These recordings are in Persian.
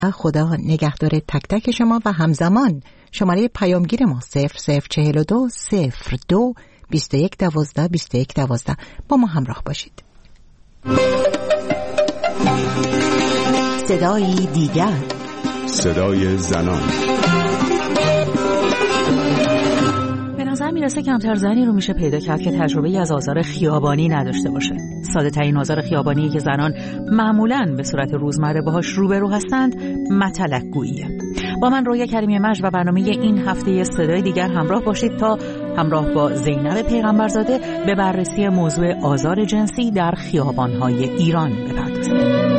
خدا نگهدار تک تک شما و همزمان شماره پیامگیر ما 0042 02 21 12 21 12 با ما همراه باشید. صدای دیگر، صدای زنان. به نظر میرسه کمتر زنی رو میشه پیدا کرد که تجربه‌ای از آزار خیابانی نداشته باشه. ساده ترین آزار خیابانی که زنان معمولاً به صورت روزمره باهاش روبرو هستند متلک گوییه. با من رویا کریمی مجد و برنامه این هفته صدای دیگر همراه باشید تا همراه با زینب پیغمبرزاده به بررسی موضوع آزار جنسی در خیابان‌های ایران بپردازیم.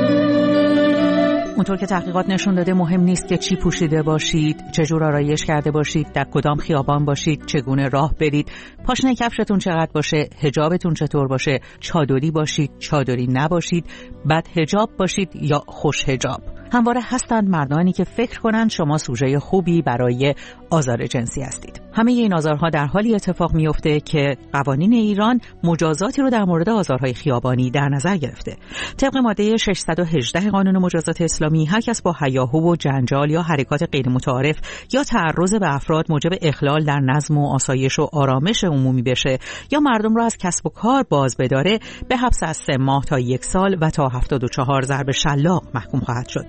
اونطور که تحقیقات نشون داده مهم نیست که چی پوشیده باشید، چجور آرایش کرده باشید، در کدام خیابان باشید، چگونه راه برید، پاشنه کفشتون چقدر باشه، حجابتون چطور باشه، چادری باشید، چادری نباشید، بد حجاب باشید یا خوش حجاب. همواره هستند مردانی که فکر کنند شما سوژه خوبی برای آزار جنسی هستید. همه این آزارها در حالی اتفاق میفته که قوانین ایران مجازاتی رو در مورد آزارهای خیابانی در نظر گرفته. طبق ماده 618 قانون مجازات اسلامی هر کس با هیاهو و جنجال یا حرکات غیر متعارف یا تعرض به افراد موجب اخلال در نظم و آسایش و آرامش عمومی بشه یا مردم را از کسب و کار باز بداره به حبس از 3 ماه تا 1 سال و تا 74 ضرب شلاق محکوم خواهد شد.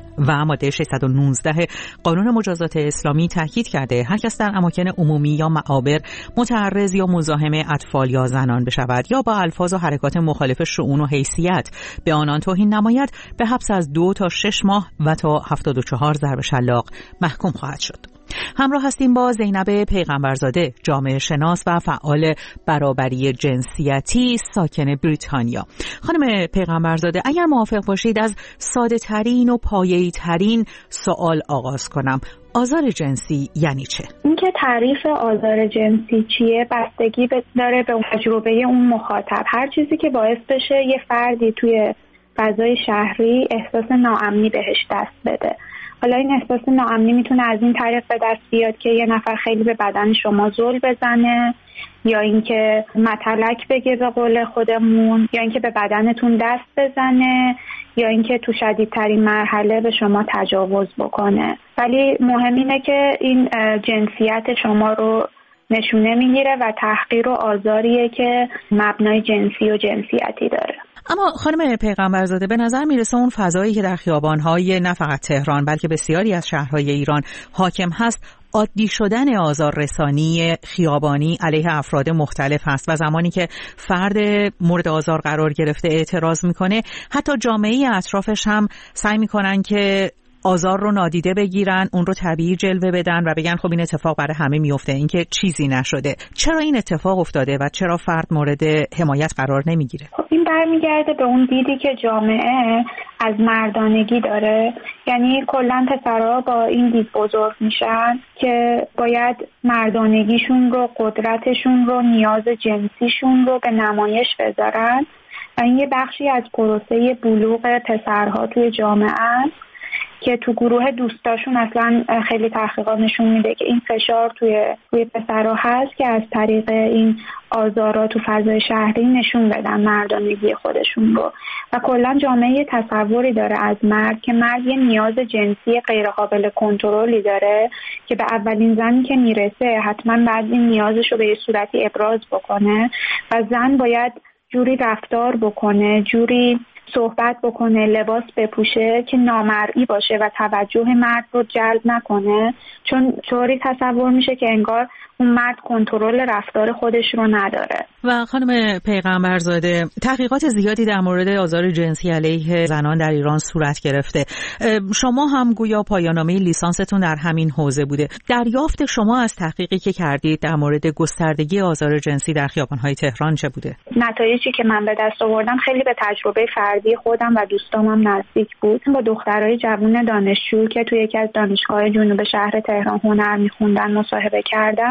و ماده 619 قانون مجازات اسلامی تاکید کرده هر کس در اماکن عمومی یا معابر متعرض یا مزاحم اطفال یا زنان بشود یا با الفاظ و حرکات مخالف شؤون و حیثیت به آنان توهین نماید به حبس از 2 تا 6 ماه و تا 74 ضرب شلاق محکوم خواهد شد. همراه هستیم با زینب پیغمبرزاده، جامعه شناس و فعال برابری جنسیتی ساکن بریتانیا. خانم پیغمبرزاده، اگر موافق باشید از ساده ترین و پایه‌ای ترین سوال آغاز کنم. آزار جنسی یعنی چه؟ اینکه تعریف آزار جنسی چیه بستگی داره به تجربه اون مخاطب. هر چیزی که باعث بشه یه فردی توی فضای شهری احساس ناامنی بهش دست بده. حالا این احساس ناامنی میتونه از این طریق به دست بیاد که یه نفر خیلی به بدن شما زل بزنه، یا اینکه متلک بگه به قول خودمون، یا اینکه به بدنتون دست بزنه، یا اینکه تو شدیدترین مرحله به شما تجاوز بکنه. ولی مهم اینه که این جنسیت شما رو نشونه میگیره و تحقیر و آزاریه که مبنای جنسی و جنسیتی داره. اما خانم پیغمبرزاده، به نظر میرسه اون فضایی که در خیابان‌های نه فقط تهران بلکه بسیاری از شهرهای ایران حاکم هست عادی شدن آزار رسانی خیابانی علیه افراد مختلف هست و زمانی که فرد مورد آزار قرار گرفته اعتراض میکنه حتی جامعه اطرافش هم سعی میکنن که آزار رو نادیده بگیرن، اون رو طبیعی جلوه بدن و بگن خب این اتفاق برای همه میفته، این که چیزی نشده. چرا این اتفاق افتاده و چرا فرد مورد حمایت قرار نمیگیره؟ خب این برمیگرده به اون دیدی که جامعه از مردانگی داره. یعنی کلا پسرها با این دید بزرگ میشن که باید مردانگیشون رو، قدرتشون رو، نیاز جنسیشون رو به نمایش بذارن و این یه بخشی از پروسه بلوغ پسرها توی جامعه است که تو گروه دوستاشون اصلا خیلی تحقیقات نشون میده که این فشار توی پسرها هست که از طریق این آزارا تو فضای شهری نشون بدن مردانگی خودشون رو. و کلا جامعه تصوری داره از مرد که مرد یه نیاز جنسی غیر قابل کنترلی داره که به اولین زنی که میرسه حتما بعد این نیازش رو به یه صورتی ابراز بکنه و زن باید جوری رفتار بکنه، جوری صحبت بکنه، لباس بپوشه که نامرئی باشه و توجه مرد رو جلب نکنه، چون طوری تصور میشه که انگار اون مرد کنترل رفتار خودش رو نداره. و خانم پیغمبرزاده، تحقیقات زیادی در مورد آزار جنسی علیه زنان در ایران صورت گرفته. شما هم گویا پایان‌نامه لیسانستون در همین حوزه بوده. دریافت شما از تحقیقی که کردید در مورد گستردگی آزار جنسی در خیابان‌های تهران چه بوده؟ نتایجی که من به دست آوردم خیلی به تجربه فردی خودم و دوستامم نزدیک بود. با دخترای جوان دانشجو که توی یکی از دانشگاه جنوب شهر تهران هنر می‌خوندن مصاحبه کردم.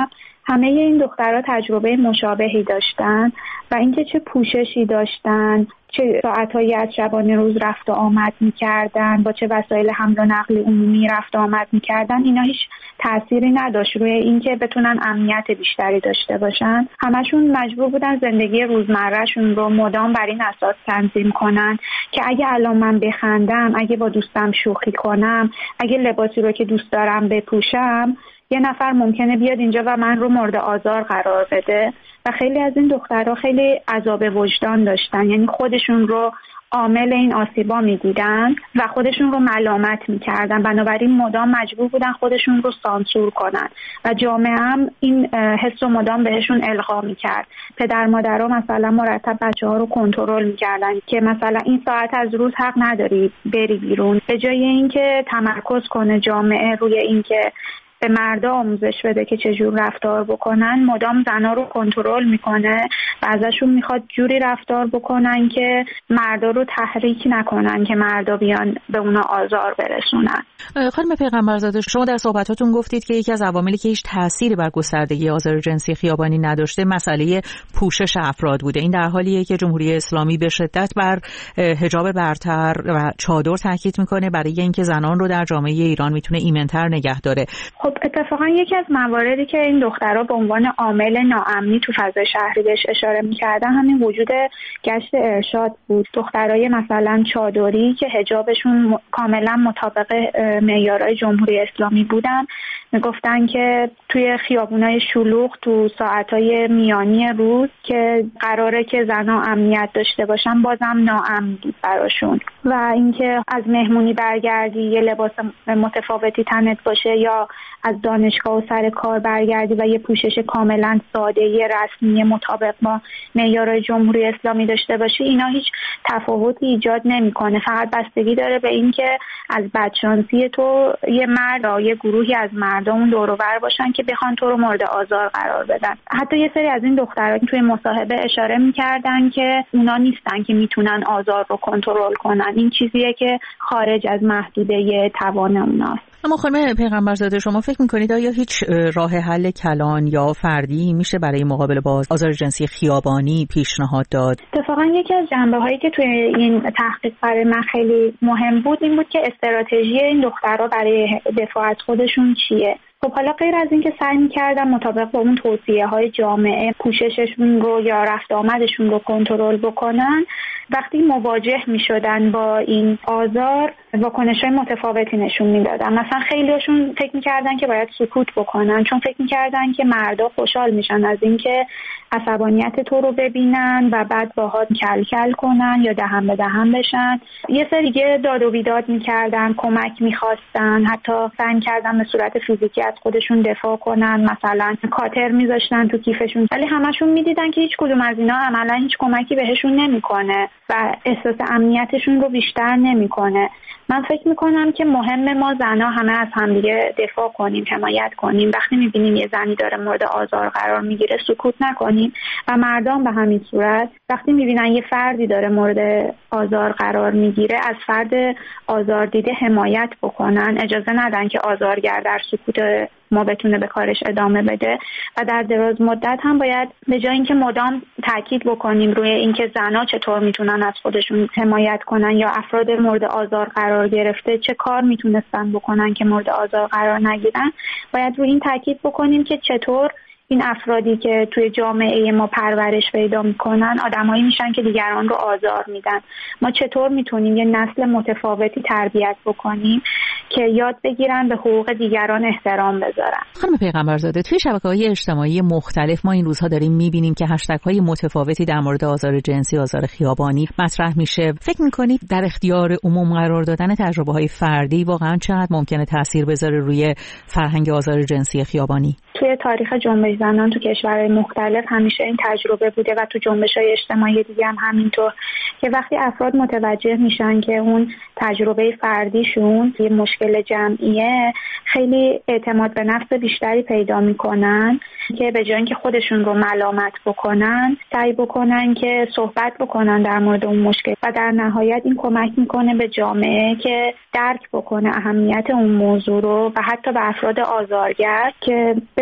همه این دخترها تجربه مشابهی داشتن و اینکه چه پوششی داشتن، چه ساعتهایی از شبانه روز رفت و آمد می‌کردن، با چه وسایل حمل و نقل عمومی رفت و آمد می‌کردن، اینا هیچ تأثیری نداشت روی اینکه بتونن امنیت بیشتری داشته باشن. همشون مجبور بودن زندگی روزمرهشون رو مدام بر این اساس تنظیم کنن که اگه الان من بخندم، اگه با دوستم شوخی کنم، اگه لباسی رو که دوست دارم بپوشم، یه نفر ممکنه بیاد اینجا و من رو مورد آزار قرار بده. و خیلی از این دخترها خیلی عذاب وجدان داشتن، یعنی خودشون رو عامل این آسیبا می‌دیدن و خودشون رو ملامت می‌کردن، بنابراین مدام مجبور بودن خودشون رو سانسور کنن و جامعه هم این حس رو مدام بهشون القا می‌کرد. پدر مادرها مثلا مرتب بچه‌ها رو کنترل می‌کردن که مثلا این ساعت از روز حق نداری بری بیرون، به جای اینکه تمرکز کنه جامعه روی اینکه به مردا آموزش بده که چجور رفتار بکنن، مدام زنا رو کنترل میکنه و ازشون میخواد جوری رفتار بکنن که مردا رو تحریک نکنن که مردا بیان به اونا آزار برسونن. خانم پیغمبرزاده، شما در صحبتاتون گفتید که یکی از عواملی که هیچ تأثیری بر گستردگی آزار جنسی خیابانی نداشته مسئله پوشش افراد بوده. این در حالیه که جمهوری اسلامی به شدت بر حجاب برتر و چادر تاکید میکنه برای اینکه زنان رو در جامعه ایران میتونه ایمن‌تر نگه داره. خب اتفاقا یکی از مواردی که این دخترها به عنوان عامل ناامنی تو فضای شهری بهش اشاره می‌کردن همین وجود گشت ارشاد بود. دخترای مثلا چادری که حجابشون کاملا مطابق معیارهای جمهوری اسلامی بودن میگفتن که توی خیابونای شلوغ تو ساعتهای میانی روز که قراره که زنها امنیت داشته باشن بازم ناامن بود براشون. و اینکه از مهمونی برگردی یه لباس متفاوتی تنت باشه یا از دانشگاه و سر کار برگردی و یه پوشش کاملا ساده رسمی مطابق با معیارهای جمهوری اسلامی داشته باشی، اینا هیچ تفاوتی ایجاد نمیکنه. فقط بستگی داره به اینکه از بدشانسی تو یه مرد یا یه گروهی از مردم دور و بر باشن که بخوان تو رو مورد آزار قرار بدن. حتی یه سری از این دختران توی مصاحبه اشاره میکردن که اونا نیستن که میتونن آزار رو کنترل کنن، این چیزیه که خارج از محدوده توان اوناست. اما خانم پیغمبرزاده، شما فکر میکنید آیا هیچ راه حل کلان یا فردی میشه برای مقابله با آزار جنسی خیابانی پیشنهاد داد؟ اتفاقا یکی از جنبه‌هایی که توی این تحقیق برای من خیلی مهم بود این بود که استراتژی این دخترها برای دفاع از خودشون چیه. خب حالا غیر از این که سعی می‌کردن مطابق با اون توصیه‌های جامعه پوشششون رو یا رفت آمدشون رو کنترل بکنن، وقتی مواجه می‌شدن با این آزار واکنش‌های متفاوتی نشون میدادن. مثلا خیلیشون فکر می‌کردن که باید سکوت بکنن، چون فکر می‌کردن که مردا خوشحال میشن از اینکه عصبانیت تو رو ببینن و بعد باهات کلکل کنن یا دهن به دهن بشن. یه سری دیگه داد و بیداد می‌کردن، کمک می‌خواستن، حتی سعی کردن به صورت فیزیکی از خودشون دفاع کنن، مثلا کاتر می‌ذاشتن تو کیفشون، ولی همشون می‌دیدن که هیچ کدوم از اینا عملاً هیچ کمکی بهشون نمی‌کنه و احساس امنیتشون رو بیشتر نمی‌کنه. من فکر میکنم که مهمه ما زنها همه از همدیگه دفاع کنیم، حمایت کنیم. وقتی میبینیم یه زنی داره مورد آزار قرار میگیره سکوت نکنیم و مردان به همین صورت وقتی میبینن یه فردی داره مورد آزار قرار میگیره از فرد آزار دیده حمایت بکنن، اجازه ندن که آزارگر در سکوت ما بتونه به کارش ادامه بده. و در دراز مدت هم باید به جای اینکه مدام تاکید بکنیم روی اینکه زنها چطور میتونن از خودشون حمایت کنن یا افراد مورد آزار قرار گرفته چه کار میتونستن بکنن که مورد آزار قرار نگیرن، باید روی این تاکید بکنیم که چطور این افرادی که توی جامعه ما پرورش پیدا میکنن آدمایی میشن که دیگران رو آزار میدن. ما چطور میتونیم یه نسل متفاوتی تربیت بکنیم که یاد بگیرن به حقوق دیگران احترام بذارن. خانم پیغمبرزاده، توی شبکه‌های اجتماعی مختلف ما این روزها داریم میبینیم که هشتگ‌های متفاوتی در مورد آزار جنسی، آزار خیابانی مطرح میشه. فکر میکنید در اختیار عموم قرار دادن تجربه‌های فردی واقعا چقدر ممکنه تاثیر بذاره روی فرهنگ آزار جنسی خیابانی؟ توی تاریخ جنبش زنان تو کشورهای مختلف همیشه این تجربه بوده و تو جنبش‌های اجتماعی دیگه هم همینطور که وقتی افراد متوجه میشن که اون تجربه فردیشون یه مشکل جمعیه، خیلی اعتماد به نفس بیشتری پیدا میکنن که به جای اینکه خودشون رو ملامت بکنن سعی بکنن که صحبت بکنن در مورد اون مشکل و در نهایت این کمک میکنه به جامعه که درک بکنه اهمیت اون موضوع رو و حتی به افراد آزارگر که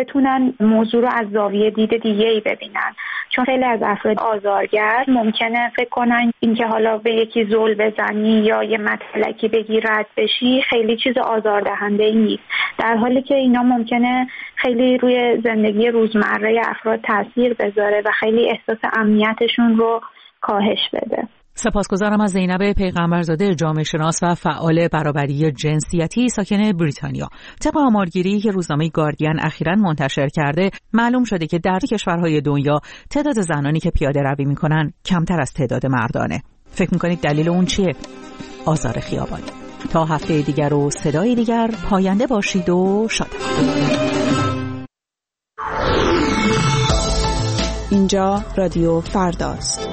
بتونن موضوع رو از زاویه دید دیگه‌ای ببینن. چون خیلی از افراد آزارگر ممکنه فکر کنن اینکه حالا به یکی زل بزنی یا یه مطلقی بگی رد بشی خیلی چیز آزاردهنده‌ای نیست، در حالی که اینا ممکنه خیلی روی زندگی روزمره افراد تاثیر بذاره و خیلی احساس امنیتشون رو کاهش بده. سپاسگزارم از زینب پیغمبرزاده، جامعه شناس و فعال برابری جنسیتی ساکن بریتانیا. طبق آمارگیری که روزنامه گاردین اخیراً منتشر کرده، معلوم شده که در کشورهای دنیا تعداد زنانی که پیاده روی میکنن کمتر از تعداد مردانه. فکر میکنید دلیل اون چیه؟ آزار خیابانی. تا هفته دیگر و صدای دیگر، پاینده باشید و شاد. اینجا رادیو فرداست.